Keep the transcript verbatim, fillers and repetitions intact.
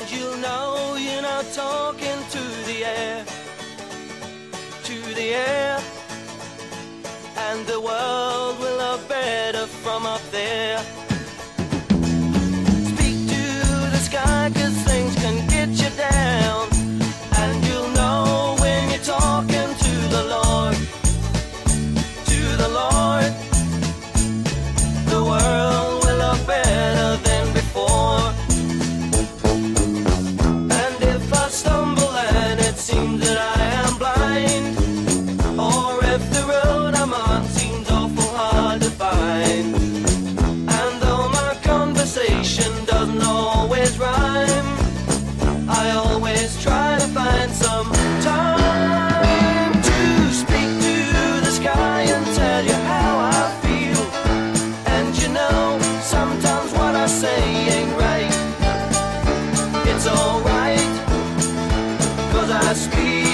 And you'll know you're not talking to the air, to the air. And the world will look better from up there. Speak to the sky, 'cause things can get you down. And you'll know when you're talking to the Lord, to the Lord. The world will look better than before. And if I stumble and it seems that I am blind, or if the road I'm on seems awful hard to find, and though my conversation doesn't always rhyme, I always try to find some time to speak to the sky and tell you how I feel. And you know, sometimes what I say ain't right. It's alright, 'cause I speak